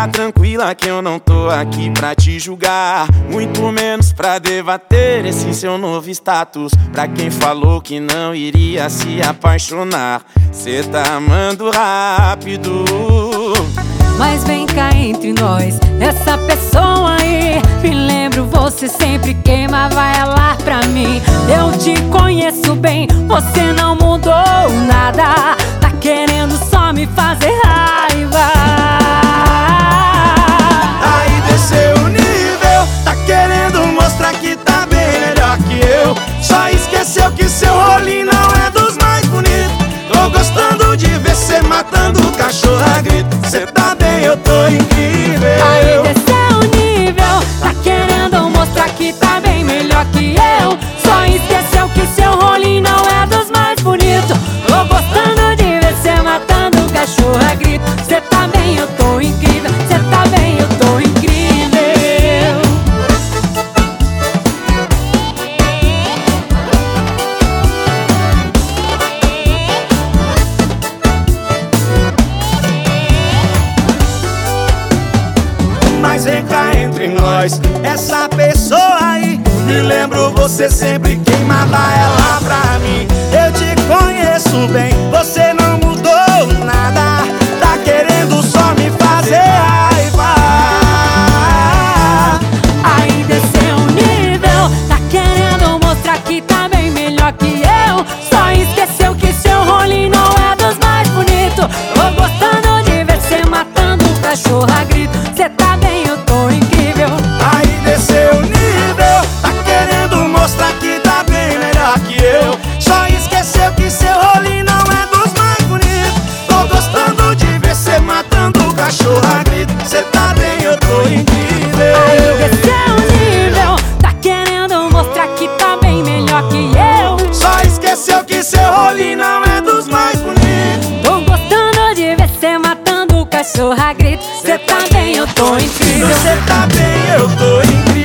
Fica tranquila que eu não tô aqui pra te julgar, muito menos pra debater esse seu novo status. Pra quem falou que não iria se apaixonar, cê tá amando rápido. Mas vem cá entre nós, essa pessoa aí, me lembro, você sempre queima, vai lá pra mim. Eu te conheço bem, você não mudou nada, tá querendo só me fazer raiva. Aí desceu o nível, tá querendo mostrar que tá bem melhor que eu. Só esqueceu que seu rolinho não é dos mais bonitos. Tô gostando de ver cê matando o cachorro a grito. Cê tá bem, eu tô incrível. Aí desceu o nível, tá querendo mostrar que tá bem melhor que eu. Só esqueceu que seu rolinho não é dos mais bonitos. Tô gostando de ver cê matando o cachorro a grito. Cê tá bem, eu tô incrível. Cê tá bem, eu tô incrível. Mas vem cá entre nós, essa pessoa aí, me lembro, você sempre queimava ela pra mim. Eu te conheço bem, você não mudou nada, tá querendo só me fazer raiva. Aí desceu o nível, tá querendo mostrar que tá bem melhor que eu. Só esqueceu que seu rolinho não é dos mais bonitos. Tô gostando de ver cê matando o cachorro a grito. Cê tá bem, eu tô incrível. Aí desceu o nível, tá querendo mostrar que tá bem melhor que eu. Só esqueceu que seu rolinho não é dos mais bonitos. Tô gostando de ver cê matando o cachorro a grito. Cê tá bem, eu tô incrível. Aí desceu o nível, tá querendo mostrar que tá bem melhor que eu. Só esqueceu que seu rolinho não é dos mais bonitos. Tô gostando de ver cê matando o cachorro a grito. Cê tá bem, eu tô incrível. Cê tá bem, eu tô incrível.